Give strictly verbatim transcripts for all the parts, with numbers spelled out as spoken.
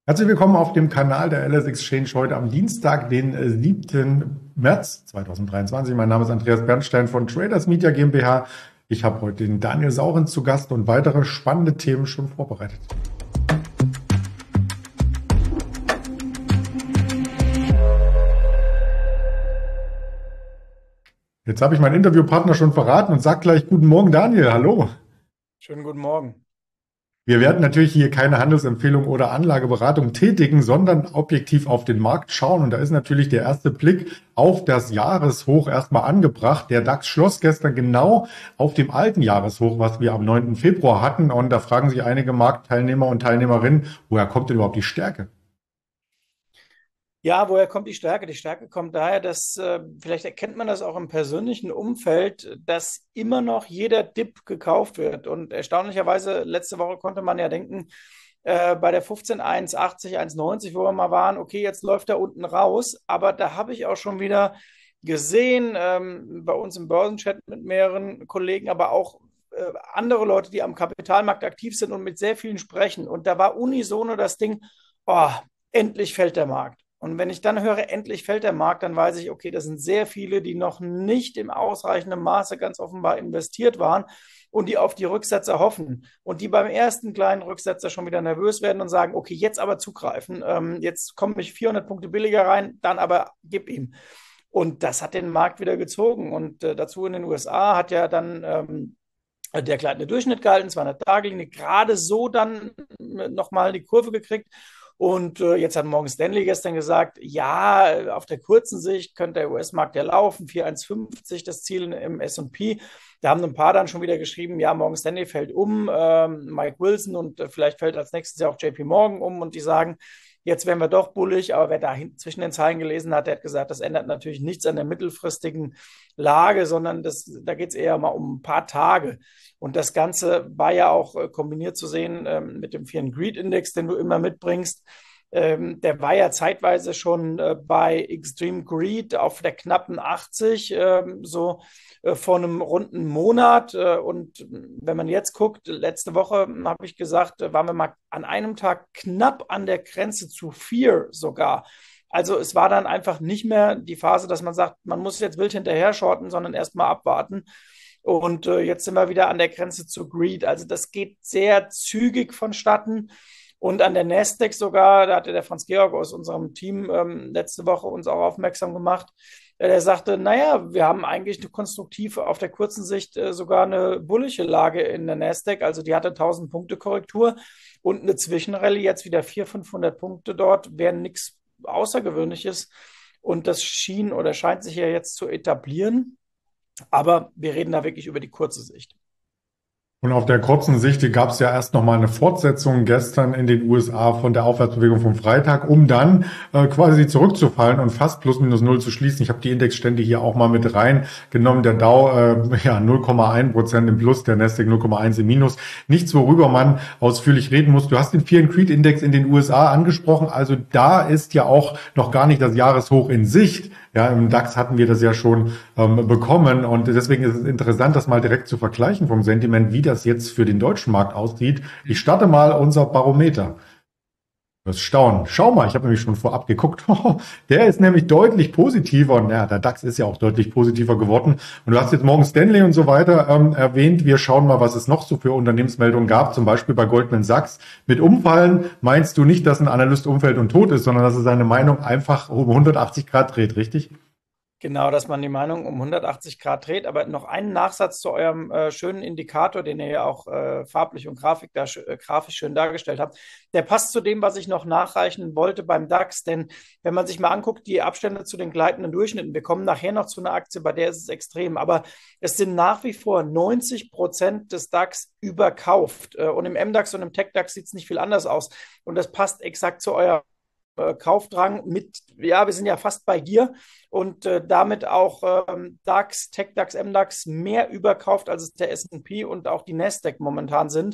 Herzlich willkommen auf dem Kanal der L S Exchange heute am Dienstag, den äh, siebten März zweitausenddreiundzwanzig. Mein Name ist Andreas Bernstein von Traders Media GmbH. Ich habe heute den Daniel Sauren zu Gast und weitere spannende Themen schon vorbereitet. Jetzt habe ich meinen Interviewpartner schon verraten und sage gleich guten Morgen, Daniel. Hallo. Schönen guten Morgen. Wir werden natürlich hier keine Handelsempfehlung oder Anlageberatung tätigen, sondern objektiv auf den Markt schauen. Und da ist natürlich der erste Blick auf das Jahreshoch erstmal angebracht. Der DAX schloss gestern genau auf dem alten Jahreshoch, was wir am neunten Februar hatten. Und da fragen sich einige Marktteilnehmer und Teilnehmerinnen, woher kommt denn überhaupt die Stärke? Ja, woher kommt die Stärke? Die Stärke kommt daher, dass, äh, vielleicht erkennt man das auch im persönlichen Umfeld, dass immer noch jeder Dip gekauft wird. Und erstaunlicherweise, letzte Woche konnte man ja denken, äh, bei der fünfzehn eins achtzig, eins neunzig, wo wir mal waren, okay, jetzt läuft er unten raus. Aber da habe ich auch schon wieder gesehen, ähm, bei uns im Börsenchat mit mehreren Kollegen, aber auch äh, andere Leute, die am Kapitalmarkt aktiv sind und mit sehr vielen sprechen. Und da war unisono das Ding, oh, endlich fällt der Markt. Und wenn ich dann höre, endlich fällt der Markt, dann weiß ich, okay, das sind sehr viele, die noch nicht im ausreichenden Maße ganz offenbar investiert waren und die auf die Rücksetzer hoffen und die beim ersten kleinen Rücksetzer schon wieder nervös werden und sagen, okay, jetzt aber zugreifen, ähm, jetzt komme ich vierhundert Punkte billiger rein, dann aber gib ihm. Und das hat den Markt wieder gezogen. Und äh, dazu in den U S A hat ja dann ähm, der gleitende Durchschnitt gehalten, zweihundert-Tage-Linie, gerade so dann nochmal die Kurve gekriegt. Und äh, jetzt hat Morgan Stanley gestern gesagt, ja, auf der kurzen Sicht könnte der U S-Markt ja laufen, vier Komma eins fünfzig das Ziel im S und P. Da haben ein paar dann schon wieder geschrieben, ja, Morgan Stanley fällt um, ähm, Mike Wilson und äh, vielleicht fällt als nächstes ja auch J P Morgan um und die sagen, jetzt wären wir doch bullig, aber wer da zwischen den Zeilen gelesen hat, der hat gesagt, das ändert natürlich nichts an der mittelfristigen Lage, sondern das, da geht es eher mal um ein paar Tage. Und das Ganze war ja auch äh, kombiniert zu sehen ähm, mit dem Fear and Greed Index, den du immer mitbringst. Ähm, der war ja zeitweise schon äh, bei Extreme Greed auf der knappen achtzig, ähm, so äh, vor einem runden Monat. Äh, und wenn man jetzt guckt, letzte Woche habe ich gesagt, äh, waren wir mal an einem Tag knapp an der Grenze zu Fear sogar. Also es war dann einfach nicht mehr die Phase, dass man sagt, man muss jetzt wild hinterher shorten, sondern erst mal abwarten. Und äh, jetzt sind wir wieder an der Grenze zu Greed. Also das geht sehr zügig vonstatten. Und an der Nasdaq sogar, da hatte der Franz Georg aus unserem Team ähm, letzte Woche uns auch aufmerksam gemacht. Äh, der sagte, naja, wir haben eigentlich eine konstruktive, auf der kurzen Sicht äh, sogar eine bullische Lage in der Nasdaq. Also die hatte tausend Punkte Korrektur und eine Zwischenrallye jetzt wieder vierhundert, fünfhundert Punkte dort, wäre nichts Außergewöhnliches. Und das schien oder scheint sich ja jetzt zu etablieren. Aber wir reden da wirklich über die kurze Sicht. Und auf der kurzen Sicht gab es ja erst noch mal eine Fortsetzung gestern in den U S A von der Aufwärtsbewegung vom Freitag, um dann äh, quasi zurückzufallen und fast plus minus null zu schließen. Ich habe die Indexstände hier auch mal mit reingenommen. Der Dow äh, ja null Komma eins Prozent im Plus, der Nasdaq null Komma eins im Minus. Nichts, worüber man ausführlich reden muss. Du hast den Fear and Greed Index in den U S A angesprochen. Also da ist ja auch noch gar nicht das Jahreshoch in Sicht. Ja, im DAX hatten wir das ja schon ähm, bekommen und deswegen ist es interessant, das mal direkt zu vergleichen vom Sentiment, wie das jetzt für den deutschen Markt aussieht. Ich starte mal unser Barometer. Das Staunen. Schau mal, ich habe nämlich schon vorab geguckt. Der ist nämlich deutlich positiver. Und ja, der DAX ist ja auch deutlich positiver geworden. Und du hast jetzt Morgan Stanley und so weiter ähm, erwähnt. Wir schauen mal, was es noch so für Unternehmensmeldungen gab. Zum Beispiel bei Goldman Sachs. Mit Umfallen meinst du nicht, dass ein Analyst umfällt und tot ist, sondern dass er seine Meinung einfach um hundertachtzig Grad dreht, richtig? Genau, dass man die Meinung um hundertachtzig Grad dreht. Aber noch einen Nachsatz zu eurem äh, schönen Indikator, den ihr ja auch äh, farblich und Grafik da, äh, grafisch schön dargestellt habt. Der passt zu dem, was ich noch nachreichen wollte beim DAX. Denn wenn man sich mal anguckt, die Abstände zu den gleitenden Durchschnitten, wir kommen nachher noch zu einer Aktie, bei der ist es extrem. Aber es sind nach wie vor neunzig Prozent des DAX überkauft. Äh, und im M DAX und im Tech DAX sieht es nicht viel anders aus. Und das passt exakt zu eurem äh, Kaufdrang mit, ja, wir sind ja fast bei Gier und äh, damit auch ähm, DAX, Tech DAX, M DAX mehr überkauft, als es der S und P und auch die Nasdaq momentan sind.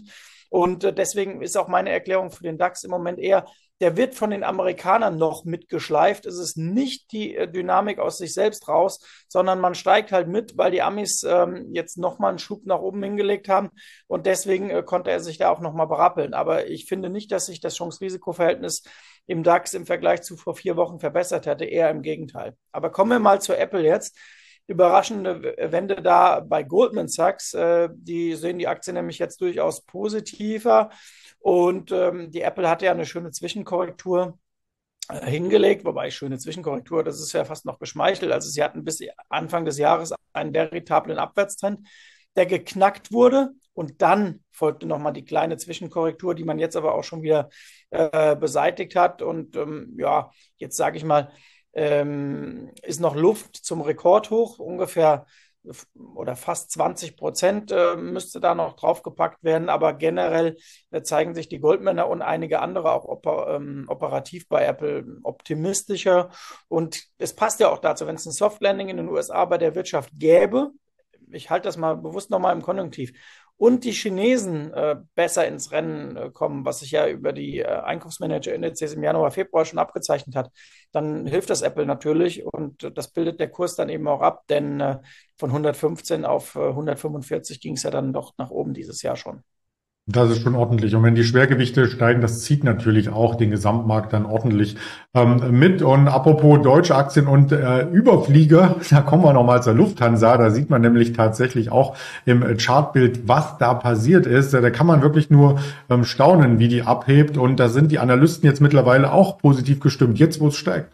Und äh, deswegen ist auch meine Erklärung für den DAX im Moment eher, der wird von den Amerikanern noch mitgeschleift. Es ist nicht die äh, Dynamik aus sich selbst raus, sondern man steigt halt mit, weil die Amis ähm, jetzt nochmal einen Schub nach oben hingelegt haben. Und deswegen äh, konnte er sich da auch nochmal berappeln. Aber ich finde nicht, dass sich das Chance-Risiko-Verhältnis im DAX im Vergleich zu vor vier Wochen verbessert hätte. Eher im Gegenteil. Aber kommen wir mal zu Apple jetzt. Überraschende Wende da bei Goldman Sachs. Äh, die sehen die Aktie nämlich jetzt durchaus positiver. Und ähm, die Apple hatte ja eine schöne Zwischenkorrektur äh, hingelegt, wobei schöne Zwischenkorrektur, das ist ja fast noch geschmeichelt. Also sie hatten bis Anfang des Jahres einen veritablen Abwärtstrend, der geknackt wurde. Und dann folgte nochmal die kleine Zwischenkorrektur, die man jetzt aber auch schon wieder äh, beseitigt hat. Und ähm, ja, jetzt sage ich mal, ähm, ist noch Luft zum Rekordhoch, ungefähr oder fast zwanzig Prozent äh, müsste da noch draufgepackt werden, aber generell äh, zeigen sich die Goldmänner und einige andere auch oper, ähm, operativ bei Apple optimistischer und es passt ja auch dazu, wenn es ein Soft Landing in den U S A bei der Wirtschaft gäbe, ich halte das mal bewusst nochmal im Konjunktiv, und die Chinesen äh, besser ins Rennen äh, kommen, was sich ja über die äh, Einkaufsmanager-Indizes im Januar, Februar schon abgezeichnet hat, dann hilft das Apple natürlich und äh, das bildet der Kurs dann eben auch ab, denn äh, von hundertfünfzehn auf äh, hundertfünfundvierzig ging es ja dann doch nach oben dieses Jahr schon. Das ist schon ordentlich. Und wenn die Schwergewichte steigen, das zieht natürlich auch den Gesamtmarkt dann ordentlich ähm, mit. Und apropos deutsche Aktien und äh, Überflieger, da kommen wir nochmal zur Lufthansa. Da sieht man nämlich tatsächlich auch im Chartbild, was da passiert ist. Da kann man wirklich nur ähm, staunen, wie die abhebt. Und da sind die Analysten jetzt mittlerweile auch positiv gestimmt, jetzt wo es steigt.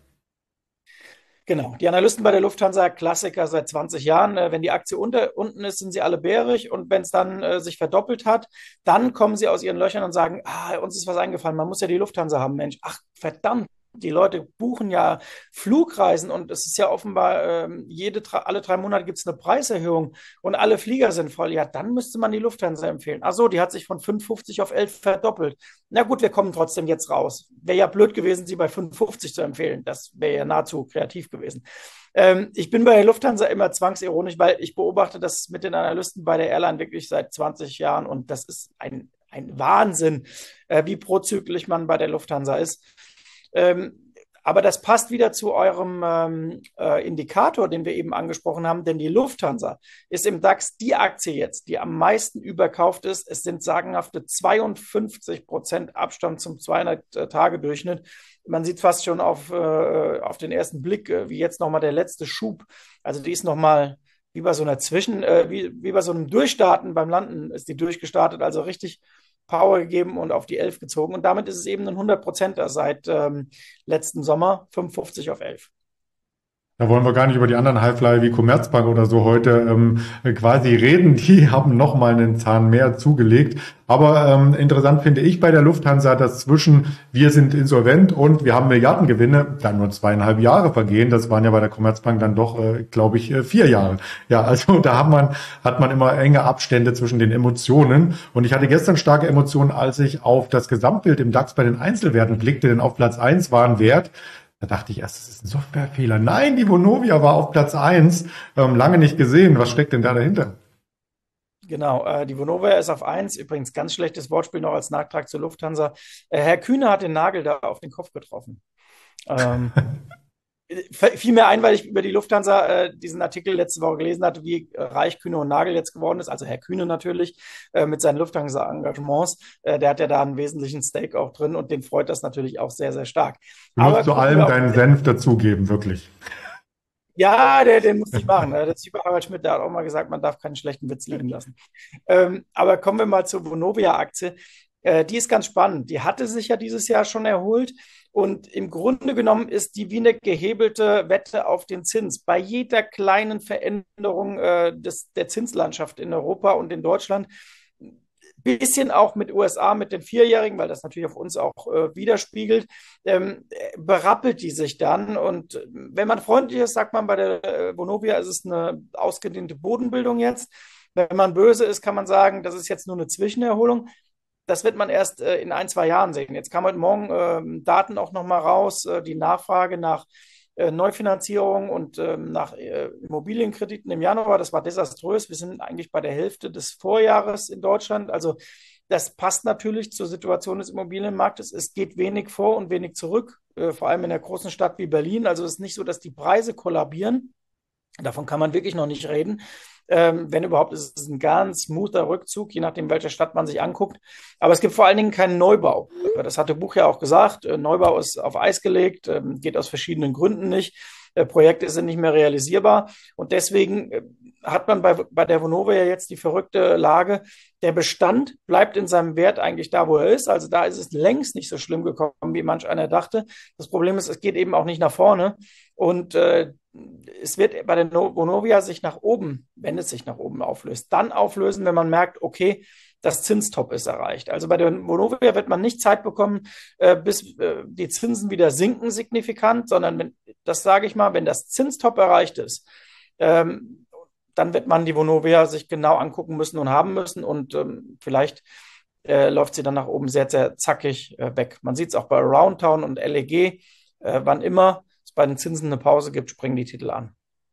Genau, die Analysten bei der Lufthansa, Klassiker seit zwanzig Jahren. Äh, wenn die Aktie unter, unten ist, sind sie alle bärig und wenn es dann äh, sich verdoppelt hat, dann kommen sie aus ihren Löchern und sagen, ah, uns ist was eingefallen, man muss ja die Lufthansa haben, Mensch. Ach, verdammt. Die Leute buchen ja Flugreisen und es ist ja offenbar, ähm, jede, alle drei Monate gibt es eine Preiserhöhung und alle Flieger sind voll. Ja, dann müsste man die Lufthansa empfehlen. Ach so, die hat sich von fünf fünfzig auf elf verdoppelt. Na gut, wir kommen trotzdem jetzt raus. Wäre ja blöd gewesen, sie bei fünf fünfzig zu empfehlen. Das wäre ja nahezu kreativ gewesen. Ähm, ich bin bei der Lufthansa immer zwangsironisch, weil ich beobachte das mit den Analysten bei der Airline wirklich seit zwanzig Jahren und das ist ein, ein Wahnsinn, äh, wie prozyklisch man bei der Lufthansa ist. Ähm, aber das passt wieder zu eurem ähm, äh, Indikator, den wir eben angesprochen haben, denn die Lufthansa ist im DAX die Aktie jetzt, die am meisten überkauft ist. Es sind sagenhafte zweiundfünfzig Prozent Abstand zum zweihundert-Tage-Durchschnitt. Man sieht fast schon auf, äh, auf den ersten Blick, äh, wie jetzt nochmal der letzte Schub. Also die ist nochmal wie bei so einer Zwischen, äh, wie, wie bei so einem Durchstarten beim Landen ist die durchgestartet, also richtig Power gegeben und auf die elf gezogen. Und damit ist es eben ein hundert-Prozenter seit ähm, letzten Sommer, fünfundfünfzig auf elf. Da wollen wir gar nicht über die anderen Highflyer wie Commerzbank oder so heute ähm, quasi reden. Die haben noch mal einen Zahn mehr zugelegt. Aber ähm, interessant finde ich bei der Lufthansa, dass zwischen wir sind insolvent und wir haben Milliardengewinne dann nur zweieinhalb Jahre vergehen. Das waren ja bei der Commerzbank dann doch, äh, glaube ich, äh, vier Jahre. Ja, also da hat man hat man immer enge Abstände zwischen den Emotionen. Und ich hatte gestern starke Emotionen, als ich auf das Gesamtbild im DAX bei den Einzelwerten blickte, denn auf Platz eins war ein Wert. Da dachte ich erst, das ist ein Softwarefehler. Nein, die Vonovia war auf Platz eins. Ähm, lange nicht gesehen. Was steckt denn da dahinter? Genau, äh, die Vonovia ist auf eins. Übrigens ganz schlechtes Wortspiel noch als Nachtrag zur Lufthansa. Äh, Herr Kühne hat den Nagel da auf den Kopf getroffen. Ähm, fiel mir ein, weil ich über die Lufthansa äh, diesen Artikel letzte Woche gelesen hatte, wie äh, reich Kühne und Nagel jetzt geworden ist. Also Herr Kühne natürlich äh, mit seinen Lufthansa-Engagements. Äh, der hat ja da einen wesentlichen Stake auch drin und den freut das natürlich auch sehr, sehr stark. Du musst Aber zu gucken allem wir auf deinen Senf dazugeben, wirklich. Ja, der, den muss ich machen. Der Typ Harald Schmidt, der hat auch mal gesagt, man darf keinen schlechten Witz liegen lassen. Ähm, aber kommen wir mal zur Vonovia-Aktie. Äh, die ist ganz spannend. Die hatte sich ja dieses Jahr schon erholt. Und im Grunde genommen ist die wie eine gehebelte Wette auf den Zins. Bei jeder kleinen Veränderung äh, des, der Zinslandschaft in Europa und in Deutschland, bisschen auch mit U S A, mit den Vierjährigen, weil das natürlich auf uns auch äh, widerspiegelt, ähm, berappelt die sich dann. Und wenn man freundlich ist, sagt man bei der äh, Vonovia, ist es eine ausgedehnte Bodenbildung jetzt. Wenn man böse ist, kann man sagen, das ist jetzt nur eine Zwischenerholung. Das wird man erst äh, in ein, zwei Jahren sehen. Jetzt kam heute Morgen äh, Daten auch nochmal raus, äh, die Nachfrage nach äh, Neufinanzierung und ähm, nach äh, Immobilienkrediten im Januar. Das war desaströs. Wir sind eigentlich bei der Hälfte des Vorjahres in Deutschland. Also Das passt natürlich zur Situation des Immobilienmarktes. Es geht wenig vor und wenig zurück, äh, vor allem in der großen Stadt wie Berlin. Also es ist nicht so, dass die Preise kollabieren. Davon kann man wirklich noch nicht reden. Ähm, wenn überhaupt, ist es ein ganz smoother Rückzug, je nachdem, welche Stadt man sich anguckt. Aber es gibt vor allen Dingen keinen Neubau. Das hatte Buch ja auch gesagt. Äh, Neubau ist auf Eis gelegt, ähm, geht aus verschiedenen Gründen nicht. Äh, Projekte sind nicht mehr realisierbar. Und deswegen äh, hat man bei, bei der Vonovia jetzt die verrückte Lage, der Bestand bleibt in seinem Wert eigentlich da, wo er ist. Also da ist es längst nicht so schlimm gekommen, wie manch einer dachte. Das Problem ist, es geht eben auch nicht nach vorne. Und äh, es wird bei der Vonovia sich nach oben, wenn es sich nach oben auflöst, dann auflösen, wenn man merkt, okay, das Zinstop ist erreicht. Also bei der Vonovia wird man nicht Zeit bekommen, äh, bis äh, die Zinsen wieder sinken signifikant, sondern wenn, das sage ich mal, wenn das Zinstop erreicht ist, ähm, dann wird man die Vonovia sich genau angucken müssen und haben müssen und ähm, vielleicht äh, läuft sie dann nach oben sehr, sehr zackig äh, weg. Man sieht es auch bei Aroundtown und L E G, äh, wann immer es bei den Zinsen eine Pause gibt, springen die Titel an.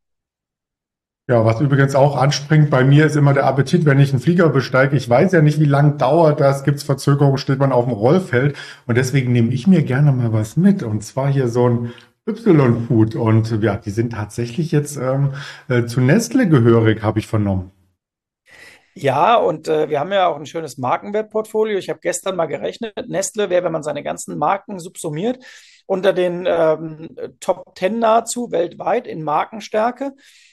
Ja, was übrigens auch anspringt bei mir ist immer der Appetit, wenn ich einen Flieger besteige. Ich weiß ja nicht, wie lang dauert das, gibt's Verzögerungen, steht man auf dem Rollfeld. Und deswegen nehme ich mir gerne mal was mit. Und zwar hier so ein Y-Food. Und ja, die sind tatsächlich jetzt ähm, äh, zu Nestle gehörig, habe ich vernommen. Ja, und äh, wir haben ja auch ein schönes Markenwertportfolio. Ich habe gestern mal gerechnet, Nestle wäre, wenn man seine ganzen Marken subsumiert, unter den ähm, Top Ten nahezu weltweit in Markenstärke.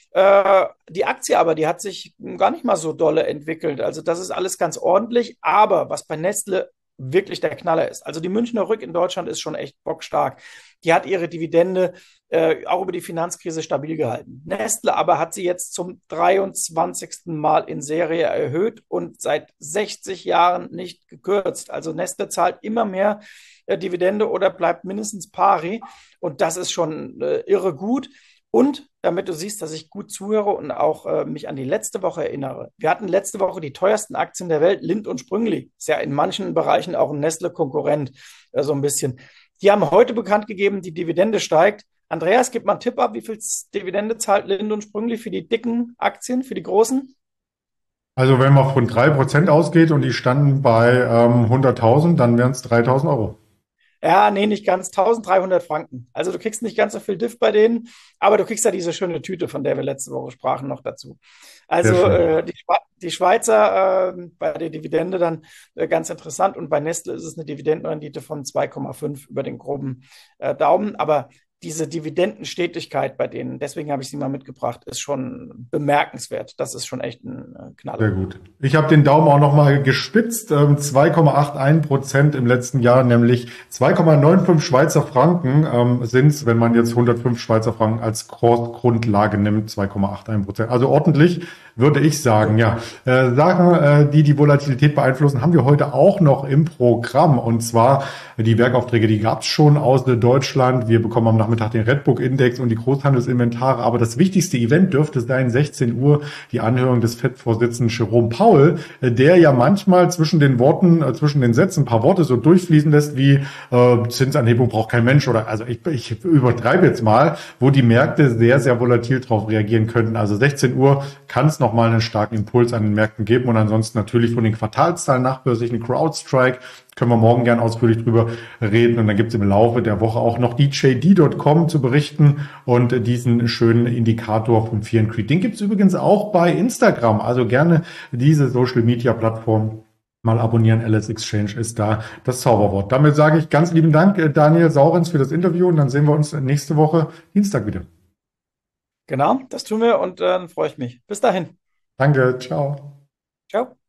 Äh, die Aktie aber, die hat sich gar nicht mal so dolle entwickelt. Also das ist alles ganz ordentlich. Aber was bei Nestle wirklich der Knaller ist, also die Münchner Rück in Deutschland ist schon echt bockstark. Die hat ihre Dividende äh, auch über die Finanzkrise stabil gehalten. Nestle aber hat sie jetzt zum dreiundzwanzigsten Mal in Serie erhöht und seit sechzig Jahren nicht gekürzt. Also Nestle zahlt immer mehr äh, Dividende oder bleibt mindestens pari. Und das ist schon äh, irre gut. Und damit du siehst, dass ich gut zuhöre und auch äh, mich an die letzte Woche erinnere. Wir hatten letzte Woche die teuersten Aktien der Welt, Lindt und Sprüngli. Ist ja in manchen Bereichen auch ein Nestle-Konkurrent, äh, so ein bisschen. Die haben heute bekannt gegeben, die Dividende steigt. Andreas, gib mal einen Tipp ab, wie viel Dividende zahlt Lindt und Sprüngli für die dicken Aktien, für die großen? Also wenn man von drei Prozent ausgeht und die standen bei ähm, hunderttausend, dann wären es dreitausend Euro. Ja, nee, nicht ganz. eintausenddreihundert Franken. Also du kriegst nicht ganz so viel Diff bei denen, aber du kriegst ja diese schöne Tüte, von der wir letzte Woche sprachen, noch dazu. Sehr Also schön. äh, die, Schwe die Schweizer äh, bei der Dividende dann äh, ganz interessant und bei Nestle ist es eine Dividendenrendite von zwei Komma fünf über den groben äh, Daumen. Aber diese Dividendenstetigkeit bei denen, deswegen habe ich sie mal mitgebracht, ist schon bemerkenswert. Das ist schon echt ein äh, Sehr Knaller. gut. Ich habe den Daumen auch nochmal gespitzt. Ähm, zwei Komma einundachtzig Prozent im letzten Jahr, nämlich zwei Komma fünfundneunzig Schweizer Franken ähm, sind es, wenn man jetzt hundertfünf Schweizer Franken als Kursgrundlage nimmt, zwei Komma einundachtzig Prozent. Also ordentlich, würde ich sagen, ja. Äh, Sachen, äh, die die Volatilität beeinflussen, haben wir heute auch noch im Programm. Und zwar die Werkaufträge, die gab es schon aus Deutschland. Wir bekommen am Nachmittag den Redbook-Index und die Großhandelsinventare. Aber das wichtigste Event dürfte sein, sechzehn Uhr, die Anhörung des Fed-Vorsitzenden Jerome Powell, äh, der ja manchmal zwischen den Worten, äh, zwischen den Sätzen ein paar Worte so durchfließen lässt wie äh, Zinsanhebung braucht kein Mensch oder, also ich, ich übertreibe jetzt mal, wo die Märkte sehr, sehr volatil drauf reagieren könnten. Also sechzehn Uhr kann es nochmal einen starken Impuls an den Märkten geben und ansonsten natürlich von den Quartalszahlen nachbörslichen CrowdStrike können wir morgen gern ausführlich drüber reden und dann gibt es im Laufe der Woche auch noch die J D Punkt com zu berichten und diesen schönen Indikator von Fear and Greed. Den gibt es übrigens auch bei Instagram, also gerne diese Social Media Plattform mal abonnieren. L S Exchange ist da das Zauberwort. Damit sage ich ganz lieben Dank, Daniel Saurens, für das Interview und dann sehen wir uns nächste Woche Dienstag wieder. Genau, das tun wir und äh, dann freue ich mich. Bis dahin. Danke, ciao. Ciao.